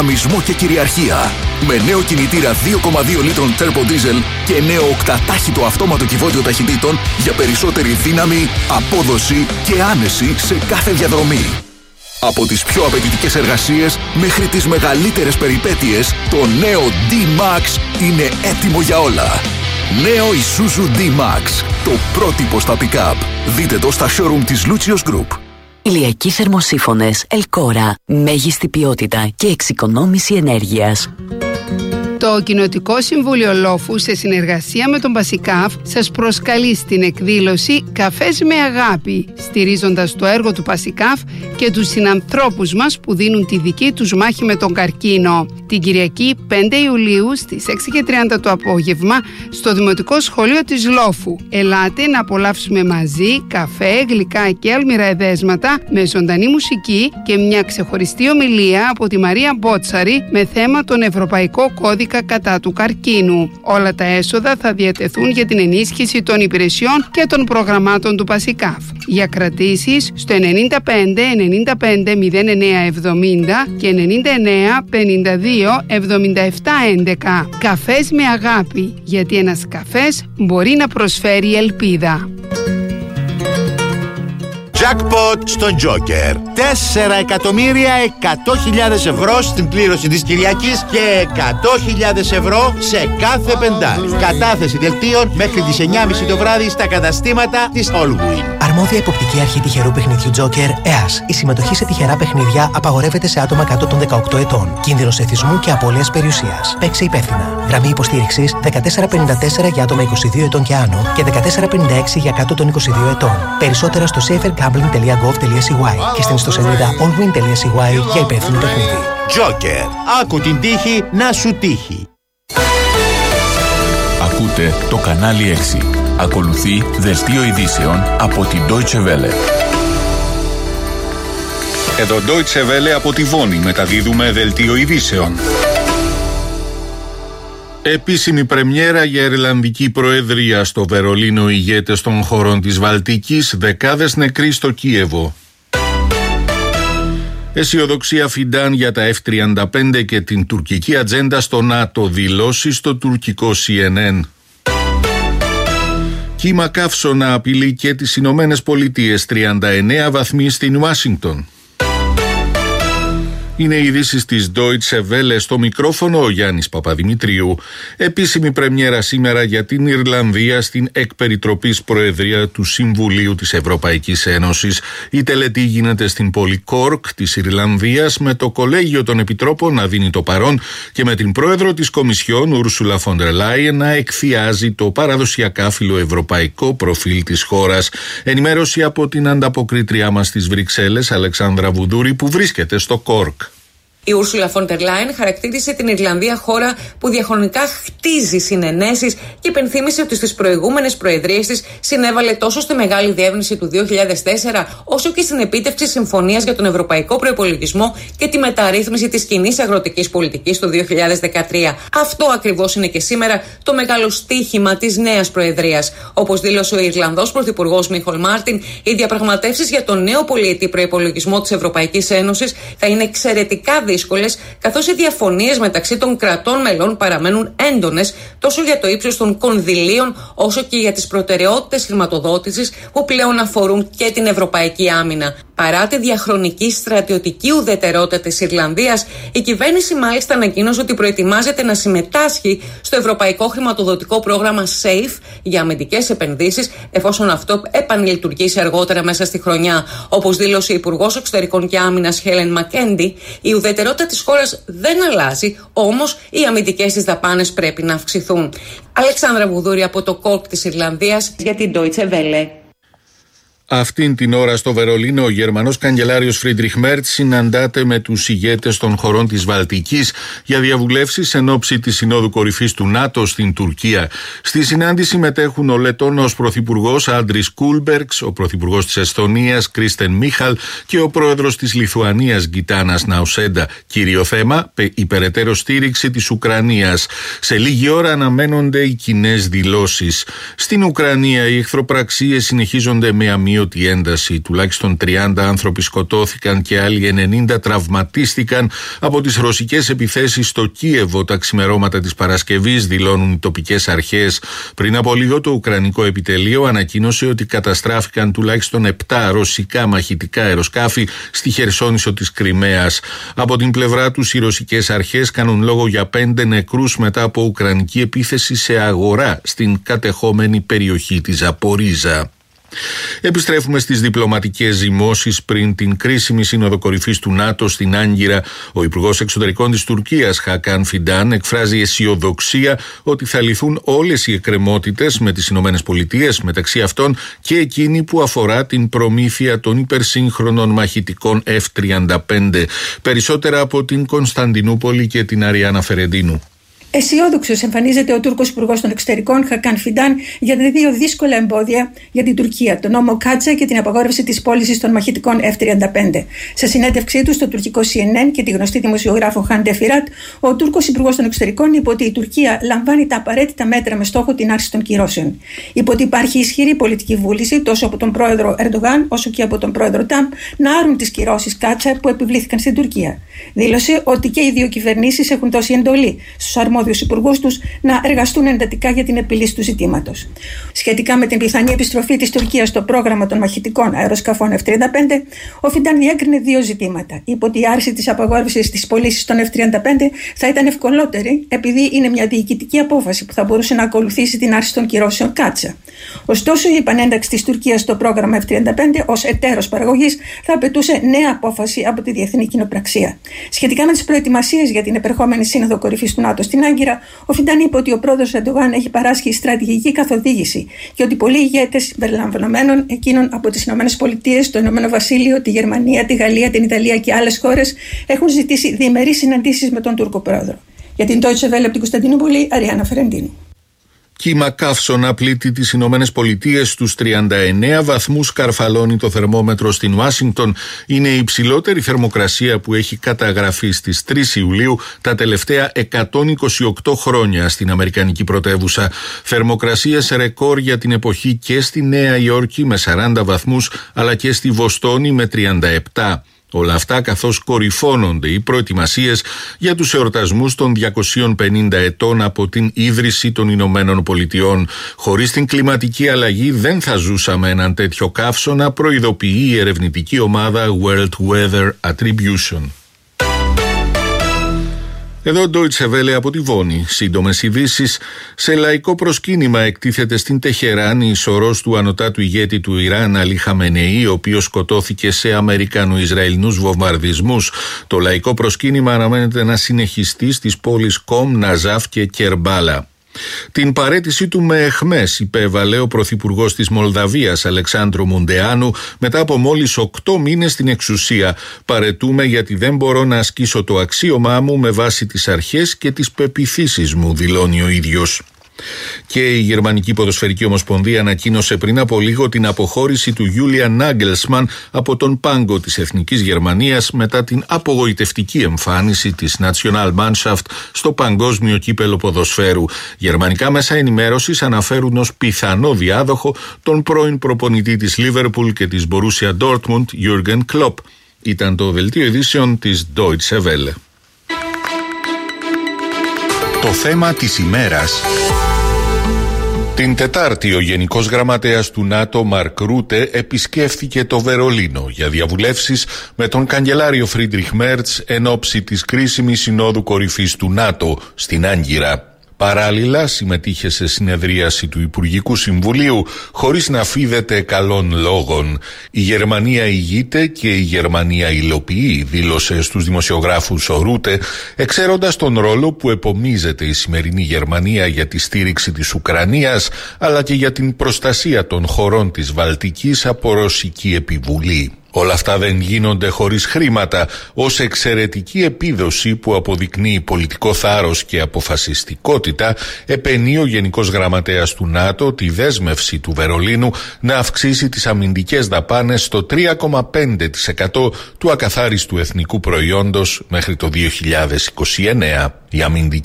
Δυναμισμό και κυριαρχία. Με νέο κινητήρα 2,2 λίτρων Turbo Diesel και νέο οκτατάχυτο αυτόματο κυβότιο ταχυτήτων για περισσότερη δύναμη, απόδοση και άνεση σε κάθε διαδρομή. Από τις πιο απαιτητικές εργασίες μέχρι τις μεγαλύτερες περιπέτειες, το νέο D-Max είναι έτοιμο για όλα. Νέο Isuzu D-Max, το πρότυπο στα pick-up. Δείτε το στα showroom της Lucios Group. Ηλιακοί θερμοσύφωνες Elcora. Μέγιστη ποιότητα και εξοικονόμηση ενέργειας. Το Κοινοτικό Συμβούλιο Λόφου, σε συνεργασία με τον Πασικάφ, σας προσκαλεί στην εκδήλωση «Καφές με αγάπη», στηρίζοντας το έργο του Πασικάφ και τους συνανθρώπους μας που δίνουν τη δική τους μάχη με τον καρκίνο. Την Κυριακή 5 Ιουλίου στις 6:30 το απόγευμα στο Δημοτικό Σχολείο της Λόφου. Ελάτε να απολαύσουμε μαζί καφέ, γλυκά και αλμυραεδέσματα με ζωντανή μουσική και μια ξεχωριστή ομιλία από τη Μαρία Μπότσαρη με θέμα τον Ευρωπαϊκό Κώδικα κατά του καρκίνου. Όλα τα έσοδα θα διατεθούν για την ενίσχυση των υπηρεσιών και των προγραμμάτων του Πασικάφ. Για κρατήσεις στο 95 95 09 70 και 99 52 77 11. Καφές με αγάπη, γιατί ένας καφές μπορεί να προσφέρει ελπίδα. Jackpot στον Joker. 4.100.000 ευρώ στην κλήρωση της Κυριακής και 100.000 ευρώ σε κάθε πεντάρι. Κατάθεση δελτίων μέχρι τις 9.30 το βράδυ στα καταστήματα της Allwin. Αρμόδια υποπτική αρχή τυχερού παιχνιδιού Joker, ΕΑΣ. Η συμμετοχή σε τυχερά παιχνίδια απαγορεύεται σε άτομα κάτω των 18 ετών. Κίνδυνος εθισμού και απώλειας περιουσίας. Παίξε υπεύθυνα. Γραμμή υποστήριξης 1454 για άτομα 22 ετών και άνω και 1456 για κάτω των 22 ετών. Περισσότερα στο safergambling.gov.cy και στην ιστοσελίδα allwin.cy για υπεύθυνο παιχνίδι. Joker. Άκου την τύχη να σου τύχει. Ακούτε το κανάλι 6. Ακολουθεί δελτίο ειδήσεων από την Deutsche Welle. Εδώ Deutsche Welle από τη Βόνη μεταδίδουμε δελτίο ειδήσεων. Επίσημη πρεμιέρα για Ιρλανδική Προεδρία στο Βερολίνο. Ηγέτες των χωρών της Βαλτικής, δεκάδες νεκροί στο Κίεβο. Αισιοδοξία Φιντάν για τα F-35 και την τουρκική ατζέντα στο ΝΑΤΟ, δηλώσει στο τουρκικό CNN. Κύμα καύσωνα απειλεί και τις Ηνωμένες Πολιτείες, 39 βαθμοί στην Ουάσιγκτον. Είναι οι ειδήσεις της Deutsche Welle, στο μικρόφωνο ο Γιάννης Παπαδημητρίου. Επίσημη πρεμιέρα σήμερα για την Ιρλανδία στην εκπεριτροπής Προεδρία του Συμβουλίου της Ευρωπαϊκής Ένωσης. Η τελετή γίνεται στην πόλη Κόρκ της Ιρλανδίας, με το Κολέγιο των Επιτρόπων να δίνει το παρόν και με την πρόεδρο της Κομισιόν, Ούρσουλα φον ντερ Λάιεν, να εκθιάζει το παραδοσιακά φιλοευρωπαϊκό προφίλ της χώρας. Ενημέρωση από την ανταποκρίτριά μας στις Βρυξέλλες, Αλεξάνδρα Βουδούρη, που βρίσκεται στο Κόρκ. Η Ούρσουλα φον ντερ Λάιεν χαρακτήρισε την Ιρλανδία χώρα που διαχρονικά χτίζει συνενέσεις και υπενθύμησε ότι στις προηγούμενες προεδρίες της συνέβαλε τόσο στη μεγάλη διεύρυνση του 2004, όσο και στην επίτευξη συμφωνίας για τον ευρωπαϊκό προϋπολογισμό και τη μεταρρύθμιση της κοινής αγροτικής πολιτικής του 2013. Αυτό ακριβώς είναι και σήμερα το μεγάλο στίχημα της νέας προεδρίας. Όπως δήλωσε ο Ιρλανδός Πρωθυπουργός Μίχολ Μάρτιν, οι διαπραγματεύσεις για τον νέο πολυετή προϋπολογισμό της Ευρωπαϊκής Ένωσης θα είναι εξαιρετικά δύσκολες, καθώς οι διαφωνίες μεταξύ των κρατών μελών παραμένουν έντονες τόσο για το ύψος των κονδυλίων όσο και για τις προτεραιότητες χρηματοδότησης που πλέον αφορούν και την ευρωπαϊκή άμυνα. Παρά τη διαχρονική στρατιωτική ουδετερότητα της Ιρλανδίας, η κυβέρνηση μάλιστα ανακοίνωσε ότι προετοιμάζεται να συμμετάσχει στο ευρωπαϊκό χρηματοδοτικό πρόγραμμα SAFE για αμυντικές επενδύσεις, εφόσον αυτό επανλειτουργήσει αργότερα μέσα στη χρονιά. Όπως δήλωσε η Υπουργός Εξωτερικών και Άμυνας Χέλεν Μακέντι, η ουδετερότητα της χώρας δεν αλλάζει, όμως οι αμυντικές της δαπάνες πρέπει να αυξηθούν. Αλεξάνδρα Βουδούρη από το Κόρκ της Ιρλανδίας για την Deutsche Welle. Αυτήν την ώρα στο Βερολίνο ο Γερμανός καγκελάριος Φρίντριχ Μέρτς συναντάται με τους ηγέτες των χωρών της Βαλτικής για διαβουλεύσεις εν ώψη της Συνόδου Κορυφής του ΝΑΤΟ στην Τουρκία. Στη συνάντηση μετέχουν ο Λετώνος Πρωθυπουργός Άντρις Κούλμπεργκς, ο Πρωθυπουργός της Εσθονίας Κρίστεν Μίχαλ και ο Πρόεδρος της Λιθουανίας Γκιτάνας Ναουσέντα. Κύριο θέμα, η περαιτέρω στήριξη της Ουκρανίας. Σε λίγη ώρα αναμένονται οι κοινές δηλώσεις. Στην Ουκρανία οι εχθροπραξίες συνεχίζονται με αμείωτη ατελείωτη ένταση. Τουλάχιστον 30 άνθρωποι σκοτώθηκαν και άλλοι 90 τραυματίστηκαν από τις ρωσικές επιθέσεις στο Κίεβο τα ξημερώματα της Παρασκευής, δηλώνουν οι τοπικές αρχές. Πριν από λίγο το Ουκρανικό επιτελείο ανακοίνωσε ότι καταστράφηκαν τουλάχιστον 7 ρωσικά μαχητικά αεροσκάφη στη Χερσόνησο της Κριμαίας. Από την πλευρά τους οι ρωσικές αρχές κάνουν λόγο για 5 νεκρούς μετά από ουκρανική επίθεση σε αγορά στην κατεχόμενη περιοχή της Ζαπορίζα. Επιστρέφουμε στις διπλωματικές ζυμώσεις πριν την κρίσιμη σύνοδο κορυφής του ΝΑΤΟ στην Άγκυρα. Ο Υπουργός Εξωτερικών της Τουρκίας, Χακάν Φιντάν, εκφράζει αισιοδοξία ότι θα λυθούν όλες οι εκκρεμότητες με τις Ηνωμένες Πολιτείες, μεταξύ αυτών και εκείνη που αφορά την προμήθεια των υπερσύγχρονων μαχητικών F-35. Περισσότερα από την Κωνσταντινούπολη και την Αριάννα Φερεντίνου. Αισιόδοξος εμφανίζεται ο Τούρκος Υπουργός των Εξωτερικών, Χακάν Φιντάν, για τα 2 δύσκολα εμπόδια για την Τουρκία, τον νόμο Κάτσα και την απαγόρευση της πώλησης των μαχητικών F-35. Σε συνέντευξή του στο τουρκικό CNN και τη γνωστή δημοσιογράφο Χάντε Φιράτ, ο Τούρκος Υπουργός των Εξωτερικών είπε ότι η Τουρκία λαμβάνει τα απαραίτητα μέτρα με στόχο την άρση των κυρώσεων. Είπε ότι υπάρχει ισχυρή πολιτική βούληση τόσο από τον πρόεδρο Ερντογάν όσο και από τον πρόεδρο Τραμπ να άρουν τις κυρώσεις Κάτσα που επιβλήθηκαν στην Τουρκία. Δήλωσε ότι και οι 2 κυβερνήσεις έχουν δώσει εντολή στους αρμόδιους υπουργούς τους να εργαστούν εντατικά για την επίλυση του ζητήματος. Σχετικά με την πιθανή επιστροφή της Τουρκίας στο πρόγραμμα των μαχητικών αεροσκαφών F-35, ο Φιντάν διέκρινε 2 ζητήματα. Είπε ότι η άρση της απαγόρευσης της πωλήσης των F-35 θα ήταν ευκολότερη, επειδή είναι μια διοικητική απόφαση που θα μπορούσε να ακολουθήσει την άρση των κυρώσεων Κάτσα. Ωστόσο, η επανένταξη της Τουρκίας στο πρόγραμμα F-35 ως εταίρος παραγωγής θα απαιτούσε νέα απόφαση από τη διεθνή κοινοπραξία. Σχετικά με τις προετοιμασίες για την επερχόμενη σύνοδο κορυφής του ΝΑΤΟ στην Άγκυρα, ο Φιντάν είπε ότι ο πρόεδρος Ερντογάν έχει παράσχει στρατηγική καθοδήγηση και ότι πολλοί ηγέτες συμπεριλαμβανομένων εκείνων από τις ΗΠΑ, το Ηνωμένο Βασίλειο, τη Γερμανία, τη Γαλλία, την Ιταλία και άλλες χώρες έχουν ζητήσει διημερείς συναντήσεις με τον Τούρκο πρόεδρο. Για την Deutsche Welle από την Κωνσταντινούπολη, Αριάννα Φερεντίνου. Κύμα καύσωνα πλήττει τις Ηνωμένες Πολιτείες στους 39 βαθμούς, καρφαλώνει το θερμόμετρο στην Ουάσιγκτον. Είναι η υψηλότερη θερμοκρασία που έχει καταγραφεί στις 3 Ιουλίου τα τελευταία 128 χρόνια στην Αμερικανική πρωτεύουσα. Θερμοκρασίες ρεκόρ για την εποχή και στη Νέα Υόρκη με 40 βαθμούς, αλλά και στη Βοστόνη με 37. Όλα αυτά καθώς κορυφώνονται οι προετοιμασίες για τους εορτασμούς των 250 ετών από την ίδρυση των Ηνωμένων Πολιτειών. Χωρίς την κλιματική αλλαγή δεν θα ζούσαμε έναν τέτοιο καύσωνα, προειδοποιεί η ερευνητική ομάδα World Weather Attribution. Εδώ Deutsche Welle από τη Βόνη. Σύντομες ειδήσεις. Σε λαϊκό προσκύνημα εκτίθεται στην Τεχεράνη η σωρός του ανωτάτου ηγέτη του Ιράν, Αλί Χαμενεή, ο οποίος σκοτώθηκε σε Αμερικανο-Ισραηλινούς βομβαρδισμούς. Το λαϊκό προσκύνημα αναμένεται να συνεχιστεί στις πόλεις Κομ, Ναζάφ και Κερμπάλα. Την παραίτησή του με εχμές υπέβαλε ο πρωθυπουργός της Μολδαβίας, Αλεξάνδρου Μουντεάνου, μετά από μόλις 8 μήνες στην εξουσία. «Παραιτούμε γιατί δεν μπορώ να ασκήσω το αξίωμά μου με βάση τις αρχές και τις πεποιθήσεις μου», δηλώνει ο ίδιος. Και η Γερμανική Ποδοσφαιρική Ομοσπονδία ανακοίνωσε πριν από λίγο την αποχώρηση του Julian Nagelsmann από τον πάγκο της Εθνικής Γερμανίας μετά την απογοητευτική εμφάνιση της Nationalmannschaft στο Παγκόσμιο Κύπελλο Ποδοσφαίρου. Γερμανικά μέσα ενημέρωσης αναφέρουν ως πιθανό διάδοχο τον πρώην προπονητή της Liverpool και της Borussia Dortmund, Jürgen Klopp. Ήταν το δελτίο ειδήσεων της Deutsche Welle. Το θέμα της ημέρας. Την Τετάρτη ο Γενικός Γραμματέας του ΝΑΤΟ Μαρκ Ρούτε επισκέφθηκε το Βερολίνο για διαβουλεύσεις με τον καγκελάριο Φρίντριχ Μέρτς εν ώψη της κρίσιμης συνόδου κορυφής του ΝΑΤΟ στην Άγκυρα. Παράλληλα συμμετείχε σε συνεδρίαση του Υπουργικού Συμβουλίου χωρίς να φίδεται καλών λόγων. Η Γερμανία ηγείται και η Γερμανία υλοποιεί, δήλωσε στους δημοσιογράφους ο Ρούτε, εξαίροντας τον ρόλο που επομίζεται η σημερινή Γερμανία για τη στήριξη της Ουκρανίας αλλά και για την προστασία των χωρών της Βαλτικής από ρωσική επιβουλή. Όλα αυτά δεν γίνονται χωρίς χρήματα, ως εξαιρετική επίδοση που αποδεικνύει πολιτικό θάρρος και αποφασιστικότητα, επενεί ο Γενικός Γραμματέας του ΝΑΤΟ τη δέσμευση του Βερολίνου να αυξήσει τις αμυντικές δαπάνες στο 3,5% του ακαθάριστου εθνικού προϊόντος μέχρι το 2029. Η αμυντική